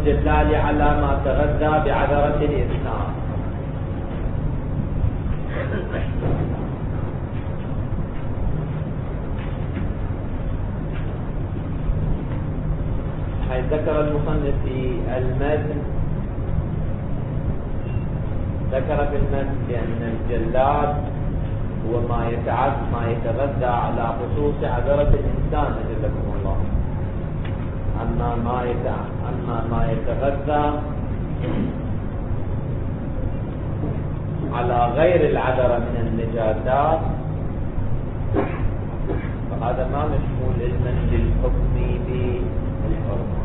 الجلال على ما تغذى بعذرة الإنسان. حيث ذكر المصنف في المتن، ذكر في المتن بأن الجلاد هو ما يتغذى على خصوص عذرة الإنسان أجلكم الله. أما ما يتغذى على غير العذرة من النجاسات فهذا ما مشمول علما للحكم بالحرمة.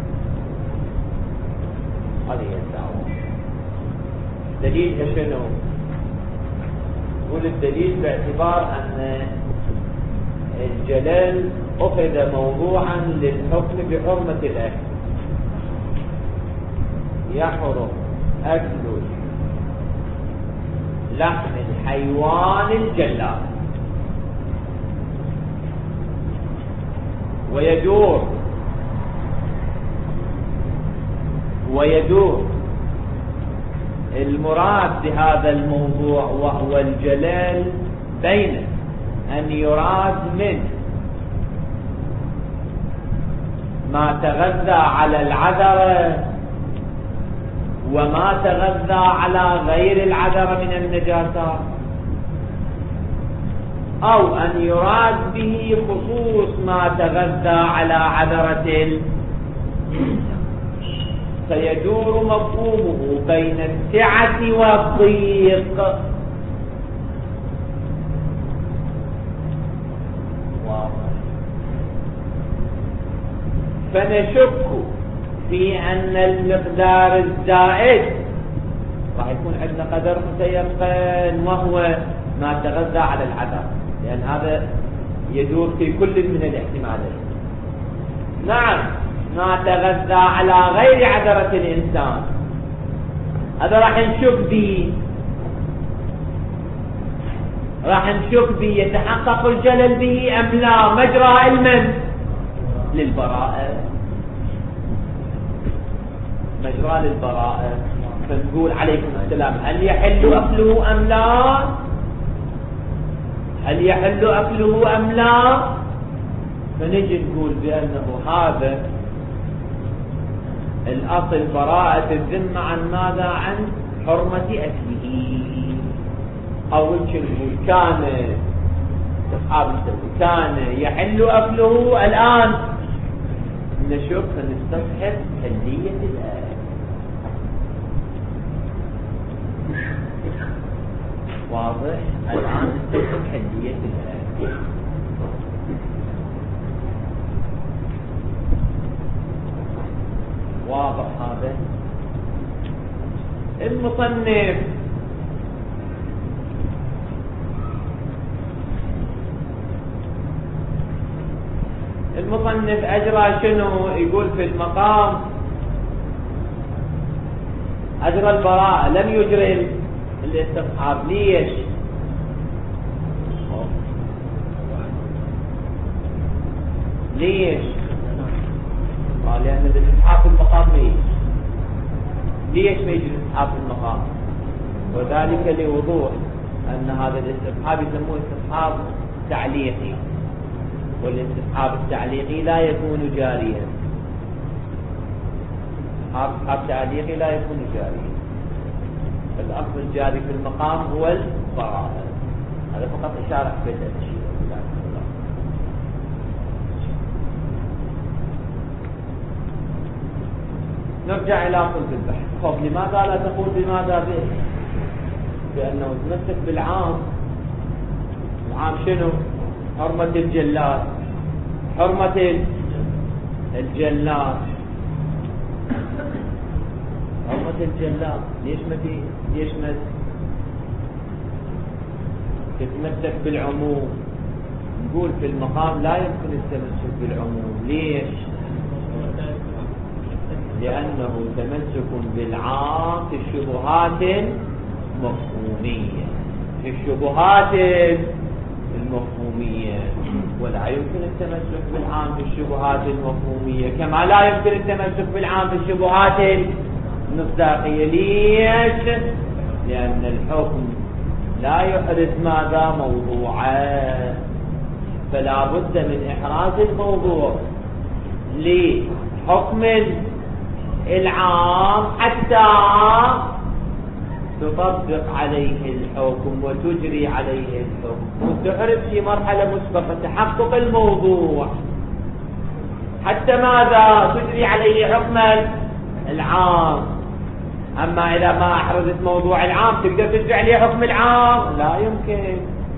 هذه هي الدعوة. دليل شنو؟ يقول الدليل باعتبار أن الجلال أخذ موضوعا للحكم بحرمة الأكل. يحرم أكل لحم الحيوان الجلال، ويدور المراد بهذا الموضوع وهو الجلال بين أن يراد منه ما تغذى على العذرة وما تغذى على غير العذرة من النجاسات، أو أن يراد به خصوص ما تغذى على عذرة فيدور مفهومه بين السعة والضيق. فنشك في أن المقدار الزائد راح يكون عندنا قدر متيقن وهو ما تغذى على العذر، لأن هذا يدور في كل من الاحتمالين. نعم، ما تغذى على غير عذرة الإنسان هذا راح نشك به يتحقق الجلل به أم لا، مجرى علما للبراءة، مجرى للبراءة. فنقول عليكم السلام هل يحل أكله أم لا؟ هل يحل أكله أم لا؟ فنجي نقول بأنه هذا الأصل براءة الذمة عن ماذا؟ عن حرمة أكله. أو نقول كان يحل أكله، الآن نشوف فنستصحب حلية الآن. واضح؟ الآن نستصحب حلية الآن. واضح هذا؟ المصنف أجرى شنو؟ يقول في المقام أجرى البراءة، لم يجري الاستصحاب. ليش؟ قال لأن الاستصحاب في المقام ليش ما يجري الاستصحاب في المقام؟ وذلك لوضوح أن هذا الاستصحاب يسموه استصحاب تعليقي، والاستصحاب التعليقي لا يكون جاريا. استصحاب تعليقي لا يكون جاريا. الأصل الجاري في المقام هو البراءة. هذا فقط إشارة في التشير. نرجع إلى صلب البحث. خب لماذا لا تقول بماذا به؟ بأنه تمسك بالعام. العام شنو؟ حرمة الجلاد. حرمة الجلاد. ليش ما تتمسك بالعموم؟ نقول في المقام لا يمكن التمسك بالعموم. ليش؟ لأنه تمسك بالعام في الشبهات مفهومية. في الشبهات المفهومية، ولا يمكن التمسك بالعام في الشبهات المفهومية، كما لا يمكن التمسك بالعام في الشبهات المصداقية. ليش؟ لأن الحكم لا يحدث ماذا؟ موضوعا، فلا بد من إحراز الموضوع لحكم العام حتى تطبق عليه الحكم وتجري عليه الحكم، وتحرز في مرحلة مسبقة تحقق الموضوع حتى ماذا؟ تجري عليه حكم العام. أما إذا ما أحرزت موضوع العام تقدر تجري عليه حكم العام؟ لا يمكن.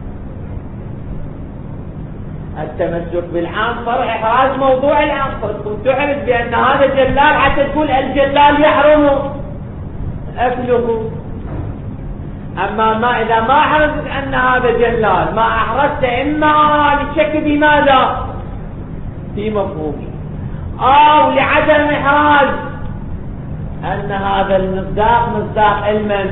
التمسك بالعام فرع إحراز موضوع العام، وتحرز بأن هذا جلال حتى تقول الجلال يحرم أكله. أما ما إذا ما أحرزت أن هذا جلال، ما أحرزت إما للشك بماذا؟ في مفهومه، أو لعدم إحراز أن هذا المصداق مصداق علما.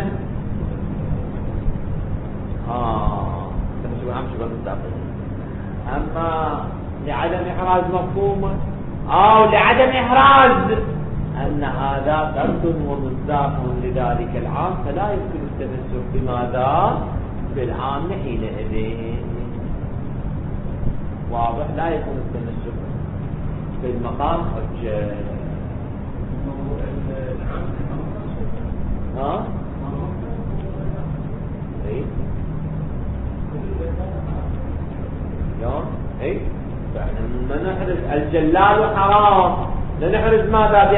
شو أهم شو المصداق؟ أما لعدم إحراز مفهومه أو لعدم إحراز أن هذا قرد ومصداق لذلك العام، فلا يمكن التمسك بماذا؟ بالعام حينئذ. واضح؟ لا يكون التمسك بالمقام حجة. ايه ايه فاحنا ما نحرز الجلال حرام، لنحرز ماذا؟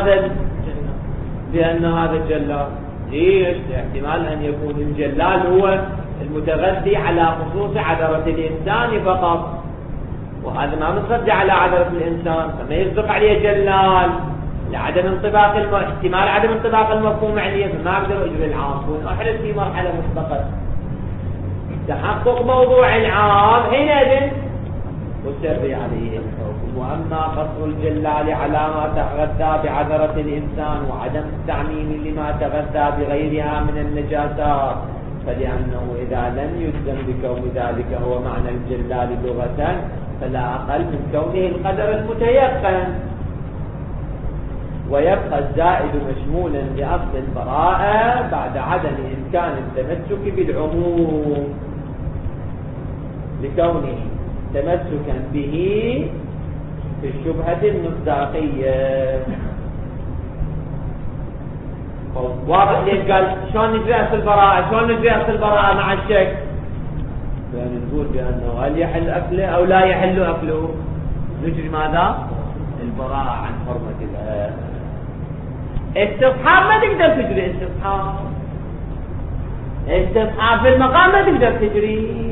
بأن هذا الجلال. ليش؟ احتمال أن يكون الجلال هو المتغذي على خصوص عذرة الإنسان فقط، وهذا ما مصدق على عذرة الإنسان، فما يصدق عليه جلال لعدم انطباق احتمال عدم انطباق المفهوم عليه، فما أقدر أجري العام، وأحرز في مرحلة مسبقة تحقق موضوع العام حينئذ وتجري عليه الحكم. وأما قصر الجلال على ما تغذى بعذرة الإنسان وعدم التعميم لما تغذى بغيرها من النجاسات، فلأنه إذا لم يجزم بكون ذلك هو معنى الجلال لغة، فلا أقل من كونه القدر المتيقن، ويبقى الزائد مشمولا لأصل البراءة بعد عدم إمكان التمسك بالعموم لكونه تمسكا به في الشبهة المصداقية. واضح ليش قال شلون نجري أصل البراءة؟ شلون نجري أصل البراءة مع الشك؟ يعني نقول بأنه هل يحل أكله أو لا يحل أكله، نجري ماذا؟ البراءة عن حرمة الله. استصحاب ما تقدر تجري استصحاب في المقام ما تقدر تجري.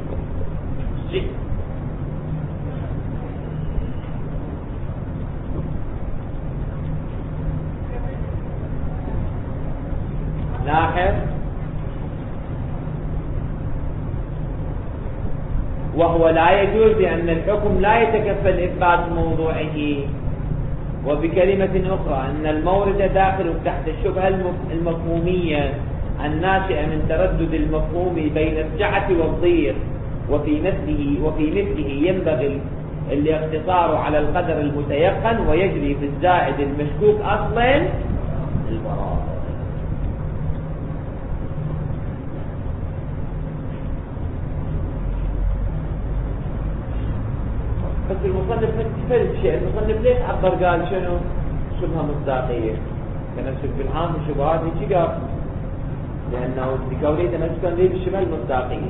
لاحظ، وهو لا يجوز لأن الحكم لا يتكفل إثبات موضوعه. وبكلمة أخرى أن المورد داخل تحت الشبهة المفهومية الناشئة من تردد المفهوم بين السعة والضيق، وفي مثله ينبغي الاقتصار على القدر المتيقن، ويجري في الزائد المشكوك أصلا البراءة. بس المصنف فرد شيء، المصنف ليش عبر قال شنو؟ شبهة مصداقية، تمسك بالعام والشبهات هيك قال، لأنه بكونه تمسكا به بالشبهة المصداقية.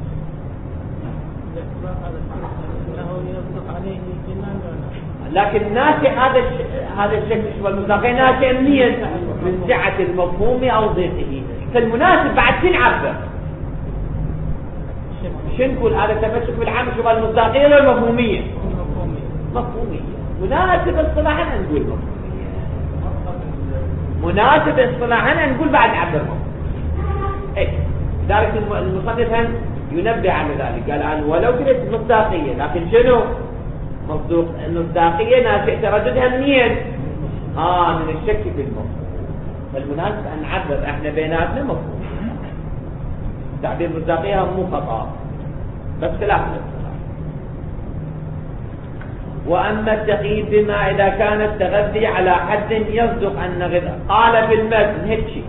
لكن ناشئ هذا الشكل الشبهة المصداقية ناشئ من سعة المفهوم أو ضيقه، فالمناسب بعد شو نعبر؟ شو نقول؟ هذا تمسك بالعام والشبهة المصداقية ولا المفهومية؟ مفهومية. مناسب اصطلاحا نقول مفهومية، مناسب اصطلاحا نقول بعد عبر مفهومية. ذلك المصنف ينبه على ذلك، قال أن ولو كانت مصداقية، لكن شنو مصدوق؟ المصداقية ناشئ ترددها منين؟ من الشك في المفهوم. فالمناسب أن نعبر احنا بيناتنا مفهوم، تعبير مصداقية مو خطأ، بس خلاف الاصطلاح. وأما التقييد بما إذا كان التغذي على حد يصدق أن غذاء، قال في المتن هيك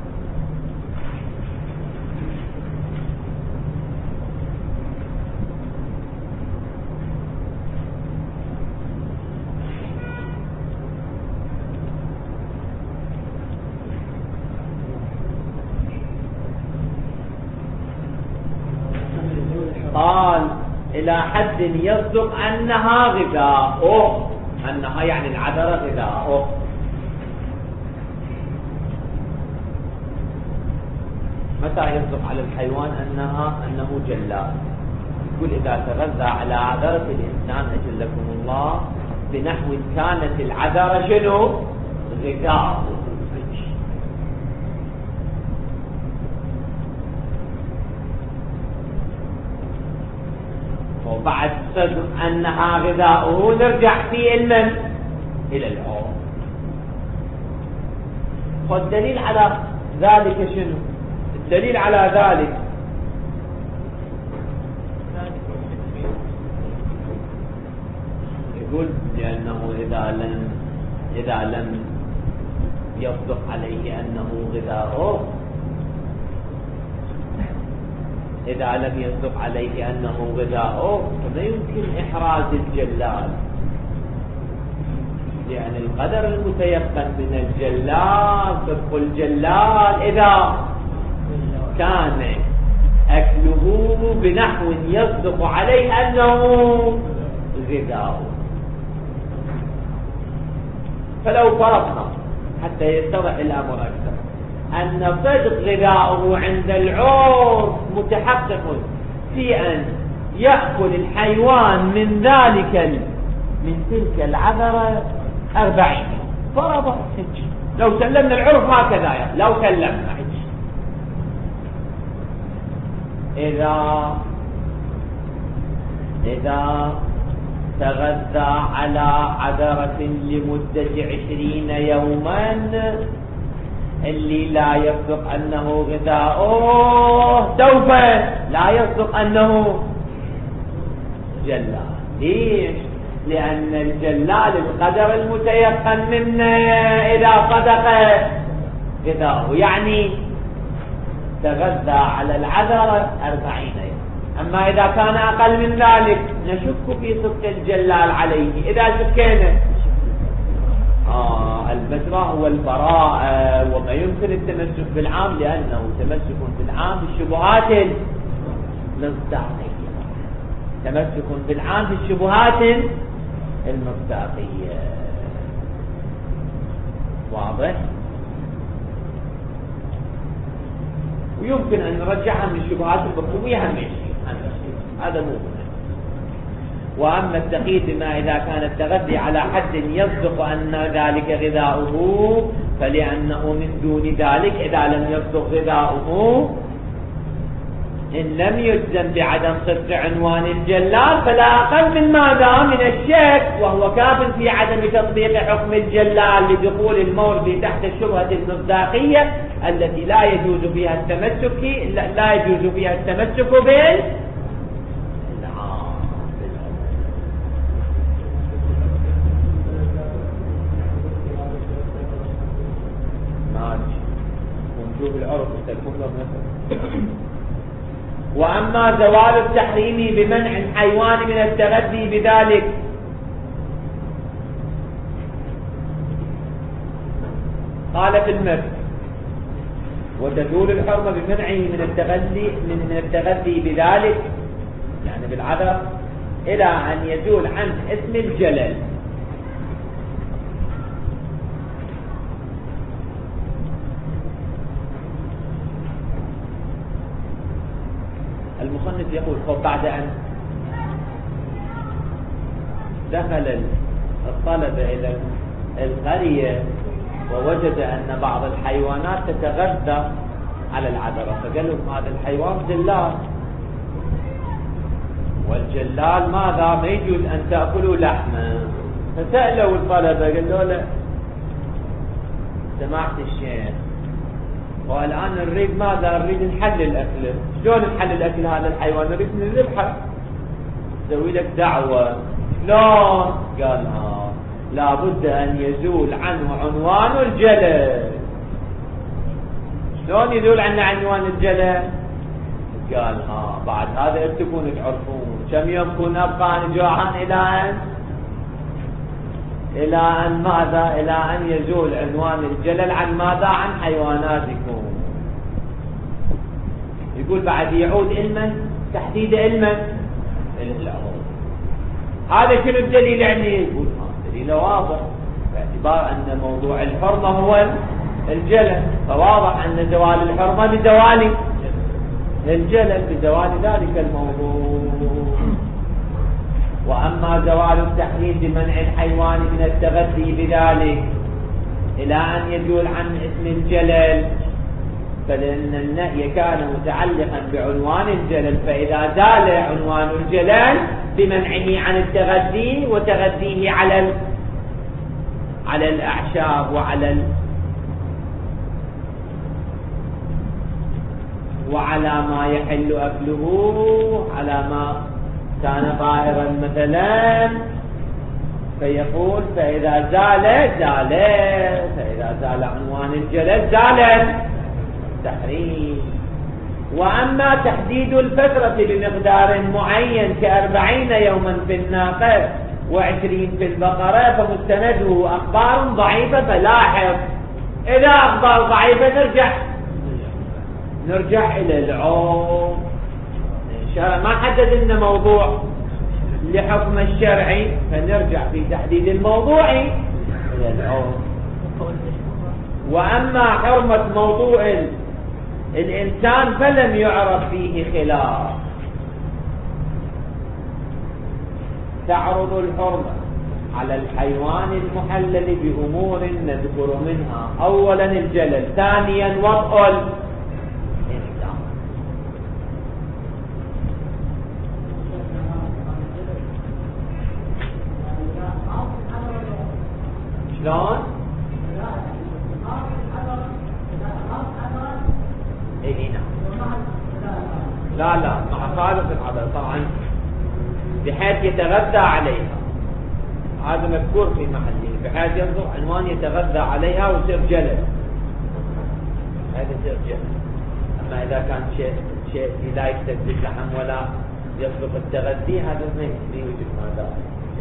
قال إلى حد يصدق أنها غذاء، أنها يعني العذرة غذاء. متى يصدق على الحيوان أنه جلال؟ يقول إذا تغذى على عذرة الإنسان أجلكم الله بنحو كانت العذرة شنو؟ غذاء. وبعد صدق أنها غذاؤه نرجع في المن إلى العرف. والدليل على ذلك شنو؟ الدليل على ذلك يقول لأنه إذا لم يصدق عليه أنه غذاؤه، إذا لم يصدق عليه أنه غذاؤه فما يمكن إحراز الجلال، لأن القدر المتيقن من الجلال صدق الجلال إذا كان أكله بنحو يصدق عليه أنه غذاؤه. فلو فرضنا حتى يتضح الأمر أكثر أن صدق غذاؤه عند العرف متحقق في أن يأكل الحيوان من تلك العذرة 40. فرضا لو سلمنا العرف هكذا، لو سلمنا إذا تغذى على عذرة لمدة 20 يوما اللي لا يصدق أنه غذاؤه سوف لا يصدق أنه جلال. ليش؟ لأن الجلال القدر المتيقن منه إذا صدق غذاؤه، يعني تغذى على العذرة 40 يوم. أما إذا كان أقل من ذلك نشك في صدق الجلال عليه. إذا شكينا المسرى هو البراءة وما يمكن التمسك بالعام، لأنه تمسك بالعام بالشبهات المصداقية، تمسك بالعام بالشبهات المصداقية. واضح؟ ويمكن أن نرجعها من الشبهات المطلوبية هذا مو مهم. وأما التقييد بما إذا كان التغذي على حد يصدق أن ذلك غذاؤه فلأنه من دون ذلك إذا لم يصدق غذاؤه إن لم يجزم بعدم صدق عنوان الجلال فلا أقل من ماذا؟ من الشك، وهو كاف في عدم تطبيق حكم الجلال لدخول المورد تحت الشبهة المصداقية التي لا يجوز فيها التمسك بالعرف. وأما زوال التحريم بمنع الحيوان من التغذي بذلك قال في المتن وتزول الحرمة بمنعه من التغذي بذلك يعني بالعذر إلى أن يزول عنه اسم الجلل. المصنف يقول بعد أن دخل الطلبة إلى القرية ووجد أن بعض الحيوانات تتغذى على العذرة فقال لهم هذا الحيوان جلال، والجلال ماذا؟ ما يجوز أن تأكلوا لحمه. فسألوا الطلبة قالوا له سمعت الشيخ والآن نريد ماذا؟ نريد نحلل الأكل. شلون نحلل الأكل هذا الحيوان؟ نريد نذبحه، نسوي لك دعوة. شلون؟ قال لابد أن يزول عنه عنوان الجلل. شلون يزول عنه عنوان الجلل؟ قال بعد هذا تكونوا تعرفون كم يوم كنا أبقى جوعان إلى أن ماذا؟ إلى أن يزول عنوان الجلل عن ماذا؟ عن حيواناتكم. يقول بعد يعود علما، تحديد علما العروض. هذا شنو الدليل يعني؟ يقول دليل واضح باعتبار أن موضوع الحرمة هو الجلل، فواضح أن زوال الحرمة بزوال الجلل، بزوال ذلك الموضوع. وأما زوال التحريم بمنع الحيوان من التغذي بذلك إلى أن يزول عن اسم الجلل، فلأن النهي كان متعلقا بعنوان الجلل، فإذا زال عنوان الجلل بمنعه عن التغذي وتغذيه على الأعشاب وعلى ما يحل أكله، على ما كان طاهرا مثلا، فيقول فإذا زال عنوان الجلل زال التحريم. وأما تحديد الفترة بمقدار معين ك40 يوما في الناقة و20 في البقرة فمستنده أخبار ضعيفة. فلاحظ إذا أخبار ضعيفة نرجع إلى العرف. ما حدد لنا موضوع لحكم الشرعي، فنرجع في تحديد الموضوع إلى العرف. وأما حرمة موضوع الإنسان فلم يعرف فيه خلاف. تعرض الحرمة على الحيوان المحلل بأمور نذكر منها: أولا الجلل، ثانيا وطء الإنسان. شلون؟ لا مع خالف العدل طبعا بحيث يتغذى عليها، هذا مذكور في محله، بحيث يصدر عنوان يتغذى عليها ويصير جلل، هذا يصير جلل. أما إذا كان شيء لا يستجد اللحم ولا يصدق التغذي، هذا ما يوجد ماذا.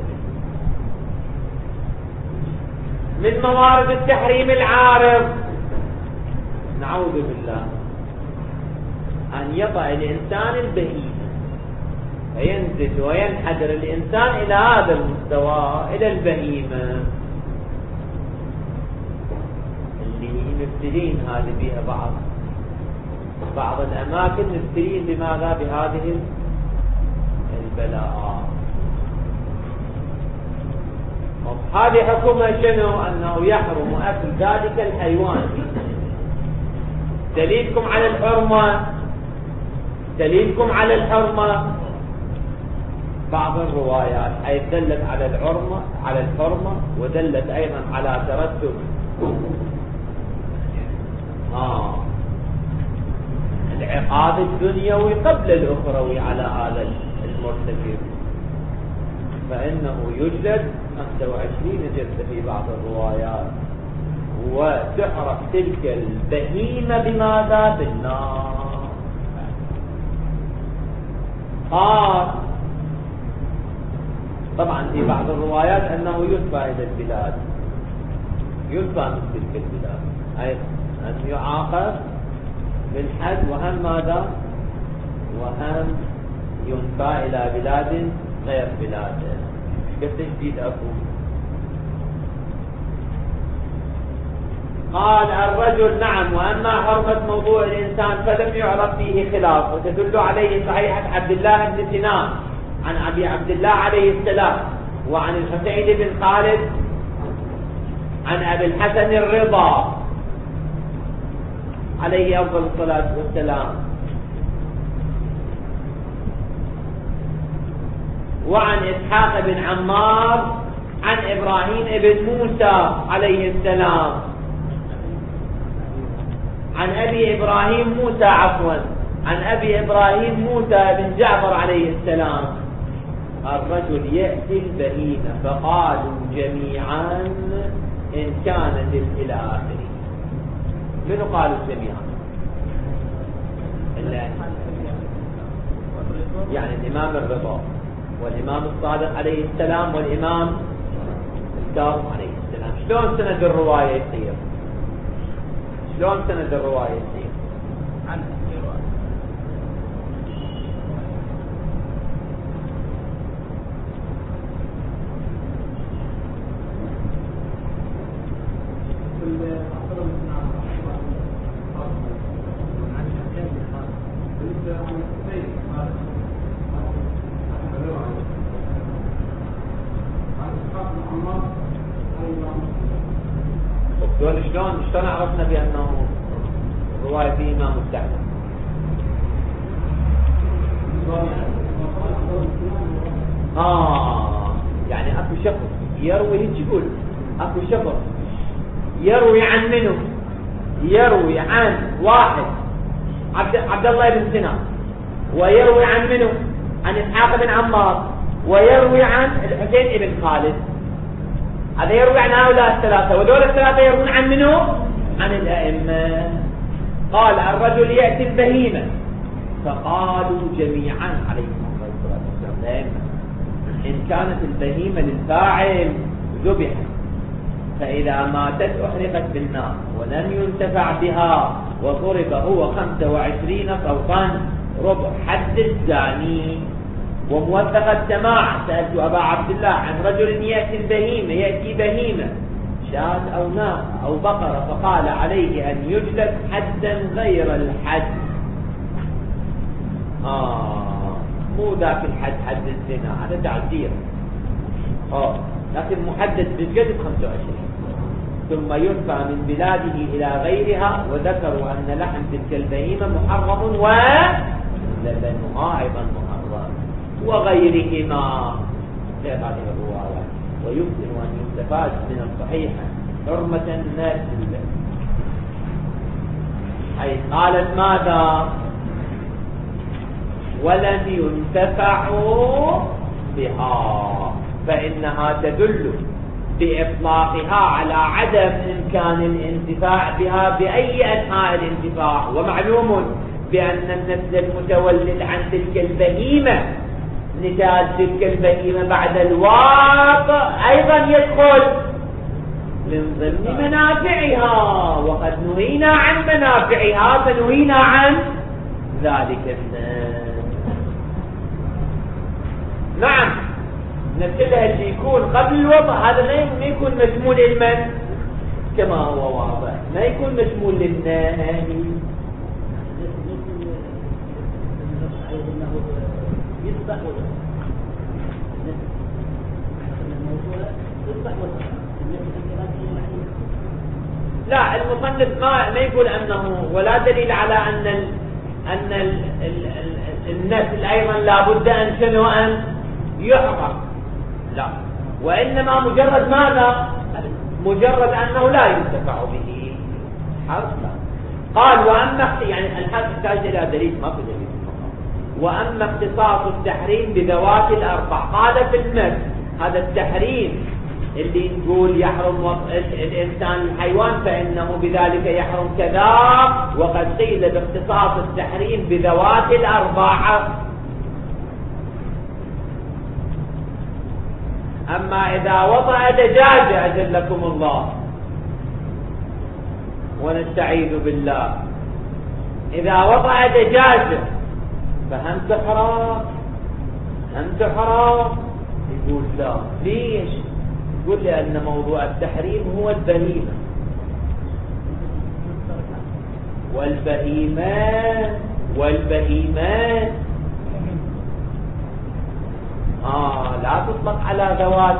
من موارد التحريم العارض، نعوذ بالله، أن يطأ الإنسان البهيمة فينزل وينحدر الإنسان إلى هذا المستوى، إلى البهيمة اللي مبتلين هذه بها بعض الأماكن مبتلين بماذا؟ بهذه البلاءات. هذه حكمها شنو؟ أنه يحرم أكل ذلك الحيوان. دليلكم على الحرمة بعض الروايات حيث دلت على الحرمة ودلت أيضا على ترتب العقاب الدنيوي قبل الأخروي على هذا المرتكب، فإنه يجلد 25 جلدة في بعض الروايات، وتحرق تلك البهيمة بماذا؟ بالنار. طبعا في بعض الروايات أنه يدفع إلى البلاد، يدفع من تلك البلاد، أي أن يعاقب بالحد، وهم ماذا؟ وهم ينفى إلى بلاد غير بلاده. كتجديد أكو. قال الرجل: نعم. وأما حرمة موضوع الإنسان فلم يعرف فيه خلاف، وتدل عليه صحيحة عبد الله بن سنان عن أبي عبد الله عليه السلام، وعن الحسين بن خالد عن أبي الحسن الرضا عليه أفضل الصلاة والسلام، وعن إسحاق بن عمار عن إبراهيم بن موسى عليه السلام عن أبي إبراهيم موسى عن أبي إبراهيم موسى بن جعفر عليه السلام الرجل يأتي البهيمة فقالوا جميعا إن كانت إلى آخره. منو قالوا جميعا؟ يعني الإمام الرضا والإمام الصادق عليه السلام والإمام الكاظم عليه السلام. شلون سند الرواية يصير؟ شلون سند الرواية يصير؟ شلون عرفنا بأنه الرواية فيهما مستحدث؟ يعني اكو شخص يروي يقول اكو شخص يروي عن منه؟ يروي عن واحد عبد الله بن سنان، ويروي عن منه؟ عن إسحاق بن عمار، ويروي عن الحسين بن خالد. هذا يروي عن هؤلاء الثلاثة، ودول الثلاثة يروون عن منه؟ عن الأئمة. قال الرجل يأتي البهيمة فقالوا جميعا عليهم الصلاة والسلام إن كانت البهيمة للفاعل ذبحت، فإذا ماتت أحرقت بالنار ولم ينتفع بها وضرب هو 25 صوتا ربع حد الزاني. وموثق السماع سألت أبا عبد الله عن رجل يأتي بهيمة شاة أو ناقة أو بقرة فقال عليه أن يجلد حدا غير الحد. مو ذاك الحد حد الزنا، هذا تعزير، لكن محدد بالجلد 25. ثم ينفى من بلاده إلى غيرها، وذكروا أن لحم تلك البهيمة محرم ولبنها أيضا محرم وغيرهما غير هذه الروايات. ويمكن أن يستفاد من الصحيحة حرمة الناس حيث قالت ماذا؟ ولم ينتفعوا بها، فإنها تدل بإطلاقها على عدم إمكان الانتفاع بها بأي أنحاء الانتفاع. ومعلوم بأن النسل المتولد عن تلك البهيمة نتاج تلك البهيمة بعد الواقع أيضا يدخل من ضمن منافعها، وقد نهينا عن منافعها فنهينا عن ذلك الناس. نعم نبتدأ اللي يكون قبل الوضع هذا ما يكون مشمول للمن كما هو واضح، ما يكون مشمول للنهي. لا المصنف ما يقول أنه، ولا دليل على أن النسل أيضا لا بد أن شنو أن يحرق، لا، وإنما مجرد ماذا؟ مجرد أنه لا ينتفع به حرف. قال وأما يعني الحرف يحتاج إلى دليل، ما في دليل. وأما اختصاص التحريم بذوات الأربع، قال في المد هذا التحريم اللي نقول يحرم الإنسان الحيوان فإنه بذلك يحرم كذا، وقد قيل باختصاص التحريم بذوات الأربع. أما إذا وضع دجاجة أجلكم الله ونستعيذ بالله، إذا وضع دجاجة فهم تحرام؟ يقول لا. ليش؟ يقول لأن موضوع التحريم هو البهيمة، والبهيمات لا تطلق على ذوات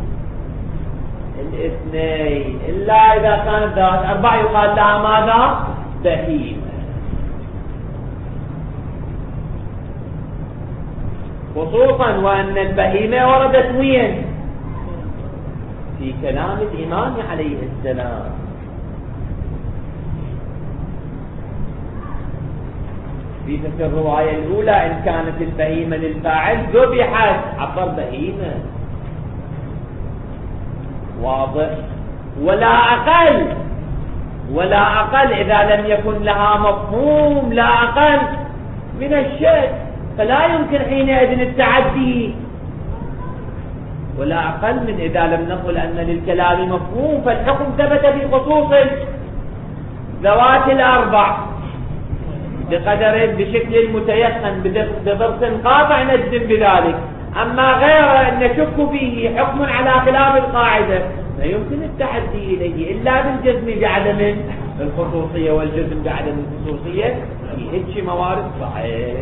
الاثنين إلا إذا كانت ذوات أربع يقال لها ماذا؟ بهيمة. خصوصا وأن البهيمة وردت وين؟ في كلام الإمام عليه السلام. في الرواية الأولى إن كانت البهيمة للفاعل ذبحت عبر بهيمة، واضح؟ ولا أقل إذا لم يكن لها مفهوم لا أقل من الشك، فلا يمكن حينئذ التعدي، ولا أقل من إذا لم نقل أن للكلام مفهوم فالحكم ثبت في خصوص ذوات الأربع بقدر بشكل متيقن بضرس قاطع نجزم بذلك. أما غير أن نشك فيه حكم على خلاف القاعدة لا يمكن التحدي إليه إلا بالجزم بعدم الخصوصية، والجزم بعدم الخصوصية في هيك موارد صحيح.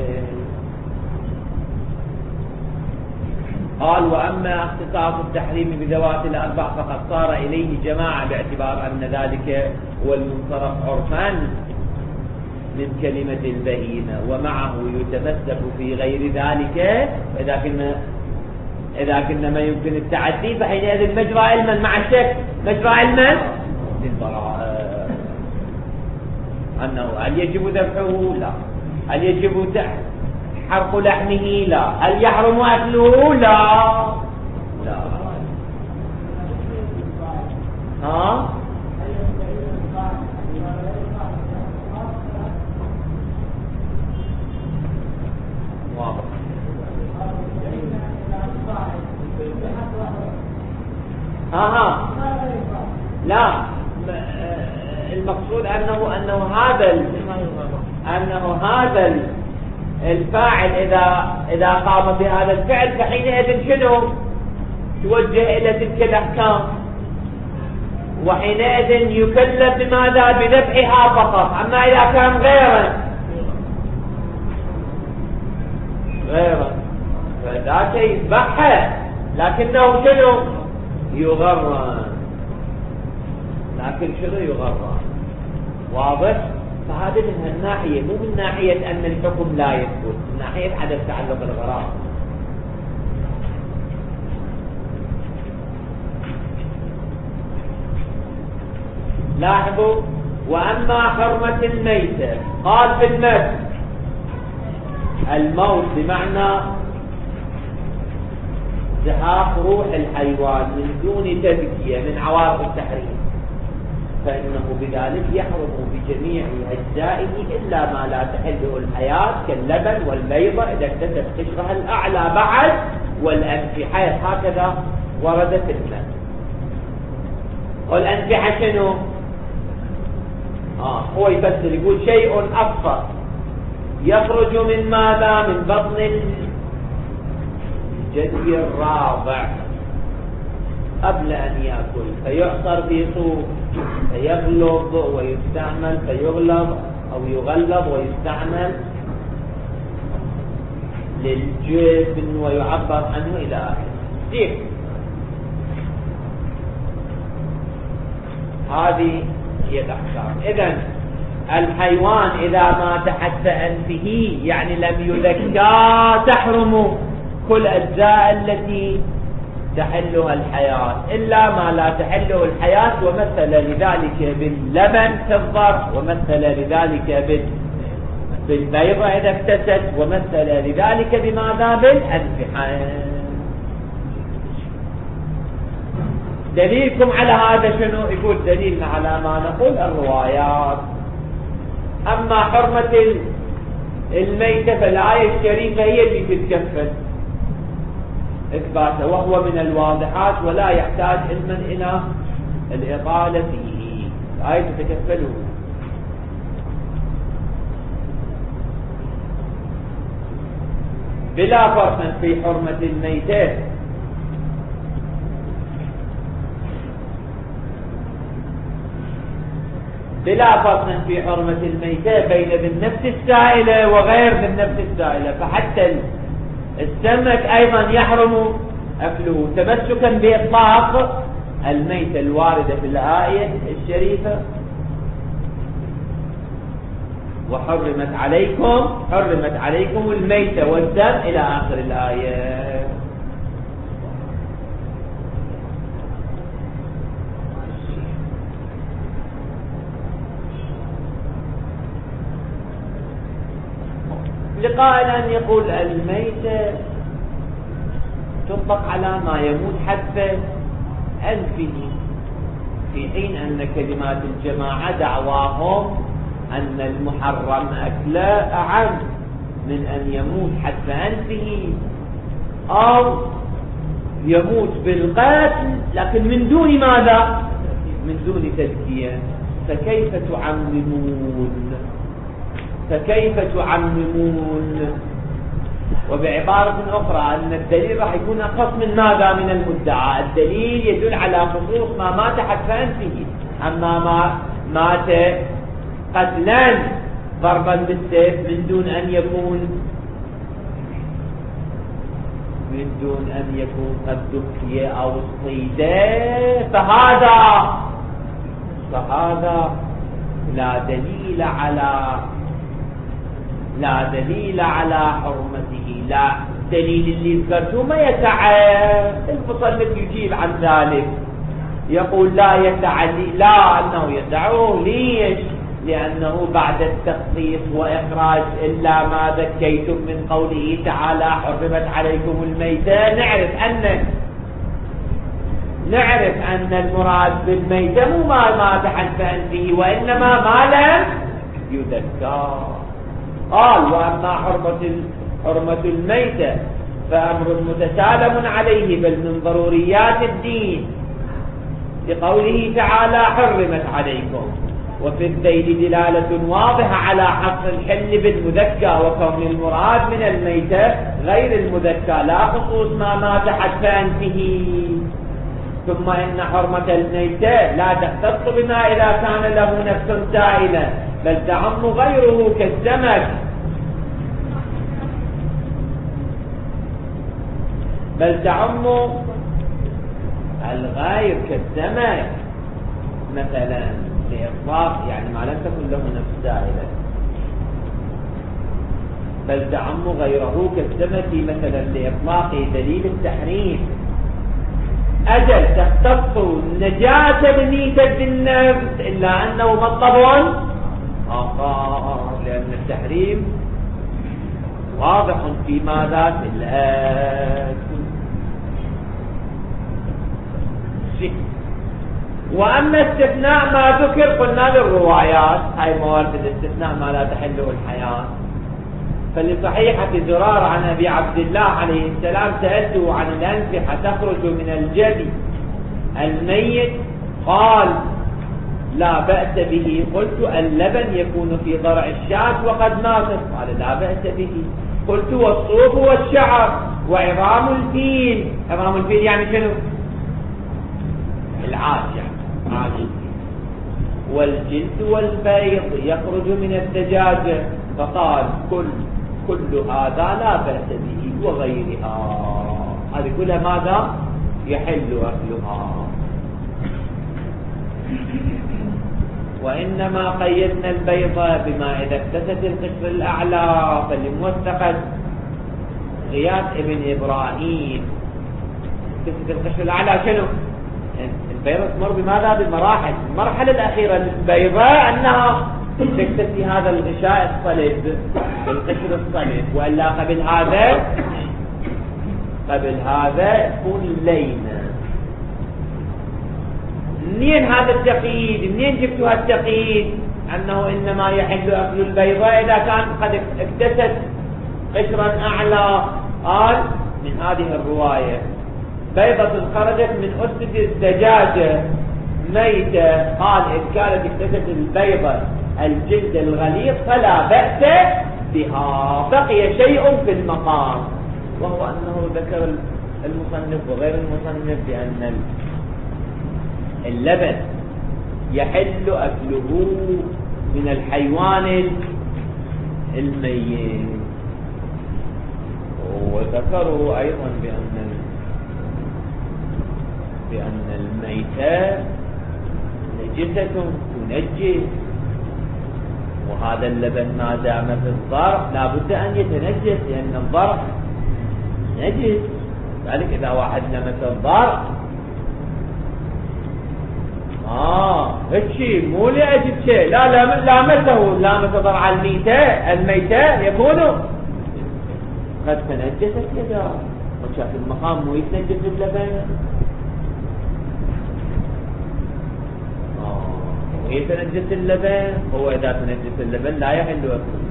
قال وأما اختصاص التحريم بذوات الأربع فقد صار إليه جماعة باعتبار أن ذلك هو المنصرف عرفا من كلمة البهيمة، ومعه يتمسك في غير ذلك. إذا كنا ما يمكن التعدي فحينئذ مجرى علما مع الشك مجرى علما للبراءة. أنه هل يجب ذبحه؟ لا. هل يجب حرق لحمه؟ لا. هل يحرم أكله؟ لا. ها؟ واضح. لا، المقصود أنه هذا الفاعل إذا قام بهذا الفعل فحينئذ شنو توجه إلى تلك الأحكام، وحينئذ يكلف بماذا؟ بذبحها فقط. أما إذا كان غيرا فذاك يذبحها لكنه شنو يغرى، واضح؟ فهذا من الناحية، مو من ناحية أن الحكم لا يثبت، من ناحية عدم تعلق الغرام. لاحظوا وأما حرمة الميتة قال في الموت بمعنى زحاف روح الحيوان من دون تذكية من عوارض التحريم، فإنه بذلك يحرم بجميع أجزائه إلا ما لا تحله الحياة كاللبن والبيضة إذا اكتسب قشرها الأعلى بعد والأنفحة، هكذا وردت الماء. والأنفحة شنو؟ هو يفسر يقول شيء أصفر يخرج من ماذا؟ من بطن الجدي الراضع قبل أن يأكل، فيعصر في صوف فيغلظ ويستعمل، فيغلظ أو يغلظ ويستعمل للجبن ويعبر عنه إلى آخره. هذه هي الأحكام. إذن الحيوان إذا مات حتى أنفه يعني لم يذكى تحرم كل أجزاء التي تحلها الحياة إلا ما لا تحله الحياة، ومثل لذلك باللبن في الضرب، ومثل لذلك بالبيضة إذا افتست، ومثل لذلك بماذا؟ بالأنفحة. دليلكم على هذا شنو؟ يقول دليلنا على ما نقول الروايات. أما حرمة الميتة فالآية الشريفة هي اللي تتكفل إثباته، وهو من الواضحات ولا يحتاج علما إلى الإطالة فيه، الآية تتكفله. بلا فرق في حرمة الميتة بين ذي النفس السائلة وغير ذي النفس السائلة، فحتى السمك أيضا يحرم أكله تمسكا بإطلاق الميتة الواردة في الآية الشريفة. وحرمت عليكم الميتة والدم إلى آخر الآية. لقائل أن يقول الميتة تطلق على ما يموت حتف أنفه، في حين أن كلمات الجماعة دعواهم أن المحرم أكله أعم من أن يموت حتف أنفه أو يموت بالقتل، لكن من دون ماذا؟ من دون تزكية. فكيف تعممون؟ وبعبارة أخرى أن الدليل راح يكون أخص من ماذا؟ من المدعى. الدليل يدل على خصوص ما مات حتف أنفه، أما ما مات قتلا ضربا بالسيف من دون أن يكون قد دكي أو اصطيد، فهذا لا دليل على حرمته. لا دليل اللي ذكرته ما يتعى. المصنف يجيب عن ذلك، يقول لا أنه يدعوه. ليش؟ لأنه بعد التخصيص وإخراج إلا ما ذكيتم من قوله تعالى حرمت عليكم الميتة، نعرف أن المراد بالميتة مو ما مات حتف أنفه، وإنما ما لم يذكر. قال وأما حرمة الميتة فأمر متسالم عليه بل من ضروريات الدين، لقوله تعالى حرمت عليكم. وفي الذيل دلالة واضحة على حصر الحل بالمذكى، وكون المراد من الميتة غير المذكى لا خصوص ما مات حتف أنفه. ثم إن حرمة الميتة لا تختص بما إذا كان له نفس سائلة، بل تعم غيره كالسمك، الغير كالسمك مثلا لإطلاق، يعني ما لم تكن له نفس سائلة، بل تعم غيره كالسمك مثلا لإطلاق دليل التحريم. أجل تختص نجاة الميتة بالنفس، إلا أنه مطلب آخر، لأن التحريم واضح في ماذا؟ في الأكل. وأما استثناء ما ذكر قلنا للروايات، هاي موارد الاستثناء ما لا تحله الحياة. فلصحيحة زرار عن أبي عبد الله عليه السلام سألته عن الأنفحة تخرج من الجدي الميت، قال لا بأس به. قلت اللبن يكون في ضرع الشاة وقد ماتت، قال لا بأس به. قلت والصوف والشعر وعظام الفيل. عظام الفيل يعني شنو؟ العاج، يعني عاج الفيل. والجلد والبيض يخرج من الدجاجة، فقال كل هذا لا بأس به وغيرها. هذه كلها ماذا؟ يحل أكلها. وإنما قيدنا البيض بما إذا اكتست القشر الأعلى. فلموثقة غياث ابن إبراهيم اكتست القشر الأعلى شنو؟ البيضة تمر بماذا؟ بالمراحل. المرحلة الأخيرة البيضاء أنها تكتسي هذا الغشاء الصلب، القشر الصلب، وإلا قبل هذا يكون لينا. منين هذا التقييد؟ منين جبتوا هالتقييد أنه إنما يحل أكل البيضاء إذا كان قد اكتست قشرا أعلى؟ قال من هذه الرواية بيضة خرجت من أسد الدجاجة ميتة، قال إذ كانت اكتست البيضة الجلد الغليظ فلا بأس بها. بقي شيء في المقام، وهو أنه ذكر المصنف وغير المصنف بأن اللبن يحل أكله من الحيوان الميت، وذكروا أيضا بأن الميتة نجسة تنجس، وهذا اللبن ما دام في الضرع لا بد أن يتنجس، لأن الضرع نجس. ذلك إذا واحد لمس الضرع هالشي مو لأجل شيء، لا لامس ضرع الميتة يكون قد تنجست يداه، وشاف المقام مو يتنجس باللبن، يتنجس اللبن، هو إذا تنجس اللبن لا يحل أكله.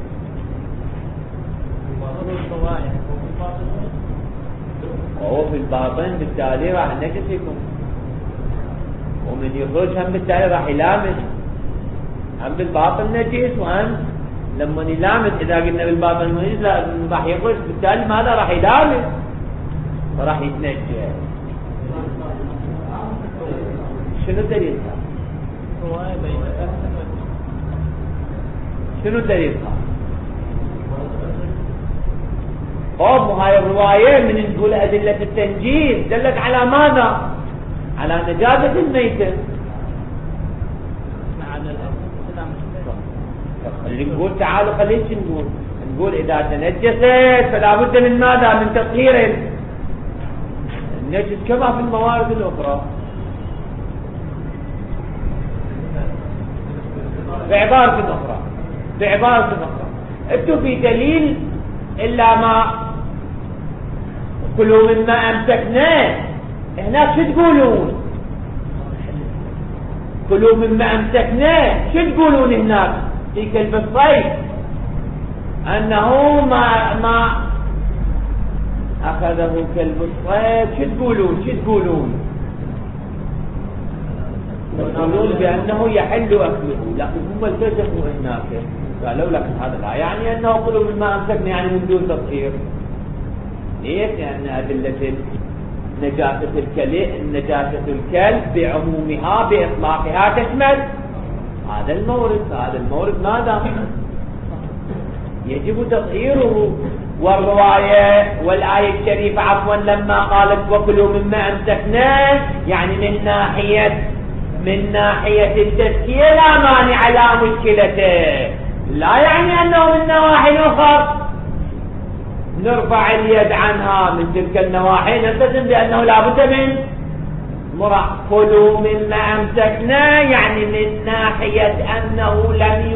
وهو في الباطن بالتالي راح النجس يكون، ومن يخرج هم بالتالي راح يلامس، هم بالباطن نجس وهم لما يلامس. إذا قلنا بالباطن نجس راح يخرج، بالتالي ماذا راح يلامس وراح يتنجس. شنو دليلها؟ شنو دليلها؟ هاي الرواية من نقول أدلة التنجيس دلت على ماذا؟ على نجاسة الميتة. اللي نقول تعالوا خلينا نقول إذا تنجست فلا بد من ماذا؟ من تطهير النجس كما في الموارد الأخرى. بعبارة أخرى انتوا في دليل إلا ما كلوا مما أمسكناه، هناك شو تقولون؟ كلوا مما أمسكناه، شو تقولون هناك في كلب الصيد؟ أنه ما أخذه كلب الصيد، شو تقولون؟ يقولون بأنه يحل أكله، لكن هم التزموا هناك قالوا لكن هذا لا يعني أنه كلوا مما أمسكنا يعني من دون تطهير. ليش؟ لأن أدلة نجاسة الكلب بعمومها بإطلاقها تشمل هذا المورد ماذا؟ يجب تطهيره. والآية الشريفة عفوا لما قالت وكلوا مما أمسكنا يعني من ناحية التزكية لا مانع لا مشكلته، لا يعني أنه من نواحي أخرى نرفع اليد عنها من تلك النواحي نلتزم بأنه لا بد من كلوا مما أمسكنا يعني من ناحية أنه لم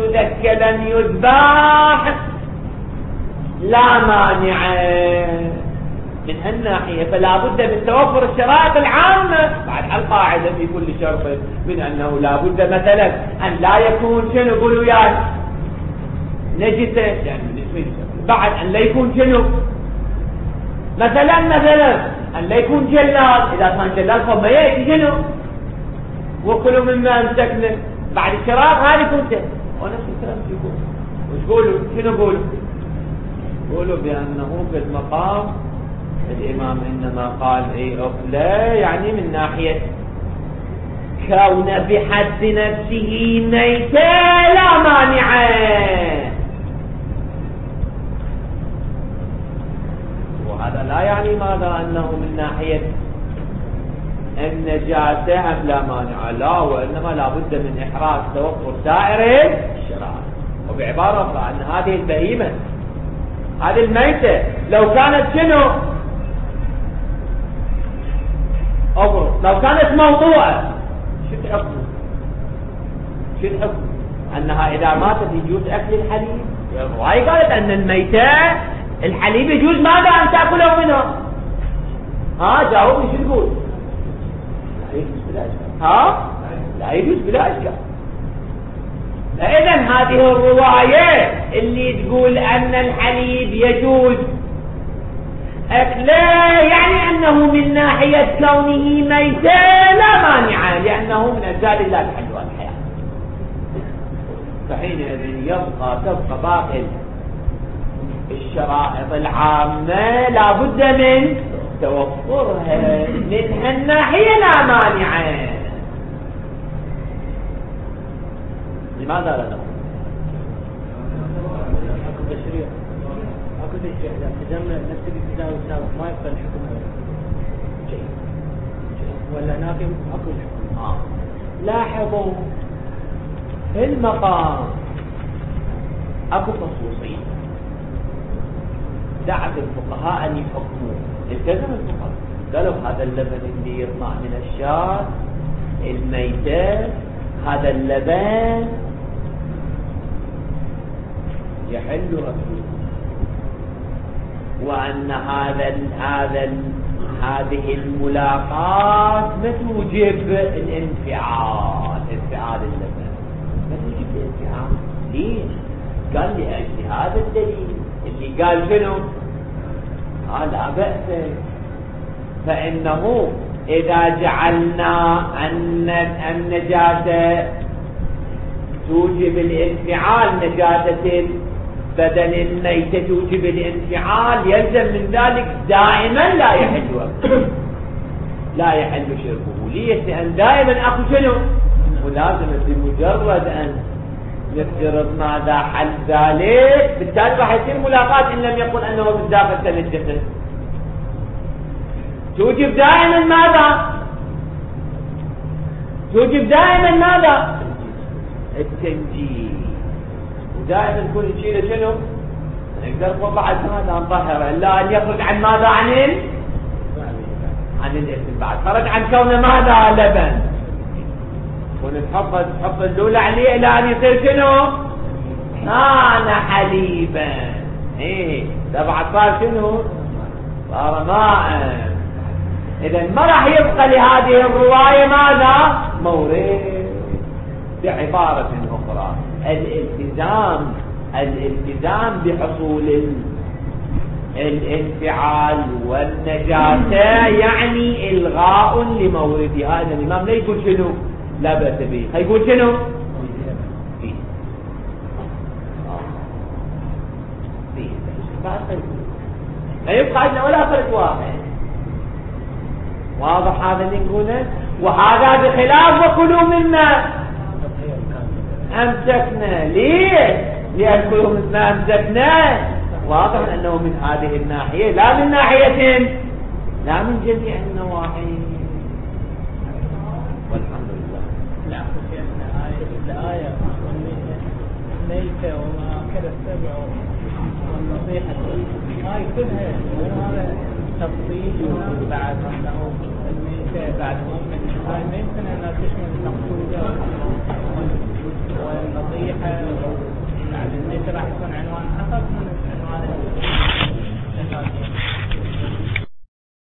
يذبح لا مانع من هالناحية، فلا بد من توفر الشرائط العامة. بعد القاعدة في كل شرط من أنه لا بد مثلا أن لا يكون شنو قولوا يا نجسة، يعني بعد أن لا يكون شنو مثلا أن لا يكون جلال، إذا كان جلال فما يأتي شنو وكلوا مما أمسكنا بعد الشرائط هذه كنت ونفس الكلام يقول. وش قولوا؟ شنو قولوا بأنه في المقام الإمام إنما قال أكله يعني من ناحية كون بحد نفسه ميتا لا مانع، وهذا لا يعني ماذا أنه من ناحية النجاسة هم لا مانع، لا، وإنما لا بد من إحراز توفر سائر الشرائط. وبعبارة أخرى أن هذه البهيمة هذه الميتة لو كانت شنو لو كانت موضوعة شو تحكم أنها إذا ماتت يجوز أكل الحليب؟ وهي قالت أن الميتة الحليب يجوز ماذا أن تأكله منها؟ جاوبني شو تقول؟ لا يجوز بلا إشكال. إذن هذه الرواية اللي تقول أن الحليب يجوز أكله يعني أنه من ناحية كونه ميتا لا مانع، لأنه من أجزاء الله الحل والحياة، فحينئذ تبقى باقي الشرائط العامة لا بد من توفرها، من هالناحية لا مانع. لماذا لا نقول؟ اكو تشريع اذا التزمنا نفس الابتداء والسابق ما يبقى الحكم شيء ولا ناقم اكو الحكم. لاحظوا في المقام اكو خصوصيه دعت الفقهاء ان يحكموا، التزم الفقهاء قالوا هذا اللبن اللي يطلع من الشاة الميتة هذا اللبن يحل أكله، وأن هذه الملاقات ما توجب الانفعال اللبن، ما توجب الانفعال. ليش؟ قال لأجل هذا الدليل اللي قال شنو؟ لا بأس. فإنه إذا جعلنا أن النجاسة توجب الانفعال، نجاسة بدن الميت توجب الانفعال، يلزم من ذلك دائما لا يحل شربه. ليش؟ لأن دائما أخو شنو؟ ملازمة. بمجرد أن يفترض ماذا حل ذلك، بالتالي راح يصير ملاقات إن لم يقل أنه من داخل سن الجسد. توجب دائما ماذا؟ توجب دائما ماذا؟ التنجيل. ودائما يكون يشيله شنو؟ نقدر نقول بعد ماذا نطهر الا ان يخرج عن ماذا؟ عن الاسم. بعد خرج عن كونه ماذا؟ لبن. ونحط اللولة عليه الى ان يصير شنو؟ كان حليبا. ده بعد صار شنو؟ صار ماء. اذا ما راح يبقى لهذه الرواية ماذا؟ مورد. بعبارة اخرى، الالتزام بحصول الانفعال والنجاسة يعني إلغاء لموردها. هذا الإمام لا يقول شنو؟ لا بأس به، يقول شنو؟ فيه. لا يبقى إلا ولا فرق واحد. واضح هذا اللي نقوله؟ وهذا بخلاف وكلوا مما أمسكنا. ليه؟ لأن كلوا مما أمسكنا واضح أنه من هذه الناحية، لا من ناحية، لا من جميع النواحي. والحمد لله. لا الآية الميتة وما أكل السبع والنصيحة هاي كلها هذا تفصيل بعد أنه الميتة بعد مؤمن هاي ما يمكن أن تشمل المقصودة